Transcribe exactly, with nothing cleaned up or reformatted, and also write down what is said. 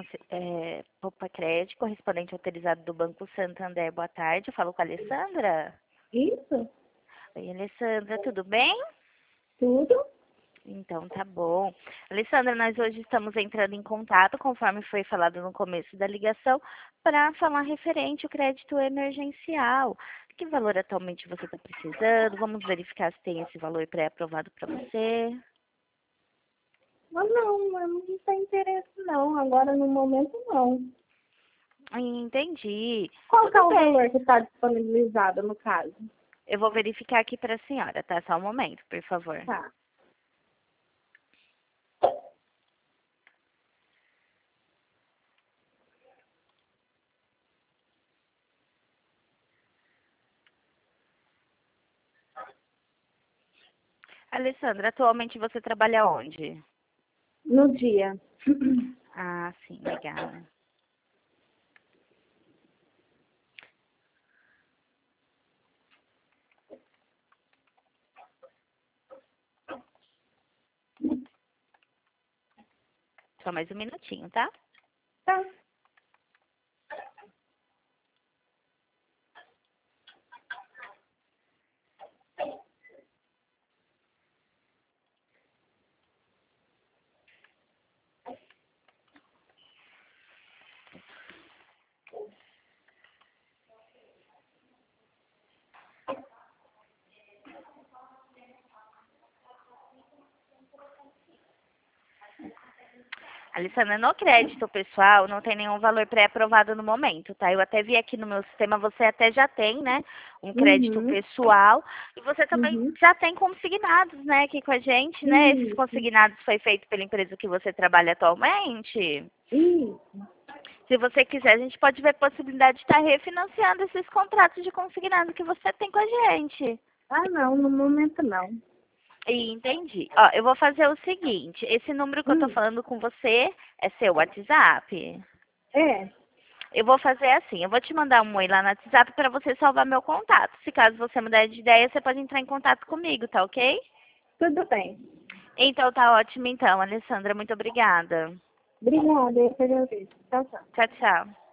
Conce- é, Poupa Crédito, correspondente autorizado do Banco Santander. Boa tarde, eu falo com a Alessandra. Isso? Oi, Alessandra, tudo bem? Tudo? Então, tá bom. Alessandra, nós hoje estamos entrando em contato, conforme foi falado no começo da ligação, para falar referente ao crédito emergencial. Que valor atualmente você está precisando? Vamos verificar se tem esse valor pré-aprovado para você. Mas não, eu não tenho interesse não. Agora no momento não. Entendi. Qual que é Tudo o bem. valor que está disponibilizado no caso? Eu vou verificar aqui para a senhora, tá? Só um momento, por favor. Tá. Alessandra, atualmente você trabalha onde? No dia. Ah, sim, legal. Só mais um minutinho, tá? Tá. Alessandra, no crédito pessoal não tem nenhum valor pré-aprovado no momento, tá? Eu até vi aqui no meu sistema, você até já tem, né, um crédito Uhum. pessoal e você também Uhum. já tem consignados, né, aqui com a gente, né? Esses Isso. consignados foi feito pela empresa que você trabalha atualmente. Isso. Se você quiser, a gente pode ver a possibilidade de estar refinanciando esses contratos de consignado que você tem com a gente. Ah, não, no momento não. E entendi. Ó, eu vou fazer o seguinte, esse número que eu tô Hum. falando com você é seu WhatsApp? É, Eu vou fazer assim, eu vou te mandar um oi lá no WhatsApp para você salvar meu contato. Se caso você mudar de ideia, você pode entrar em contato comigo, tá ok? tudo bem. Então tá ótimo então, Alessandra, muito obrigada. Obrigada, eu que agradeço. Tchau, tchau. Tchau, tchau.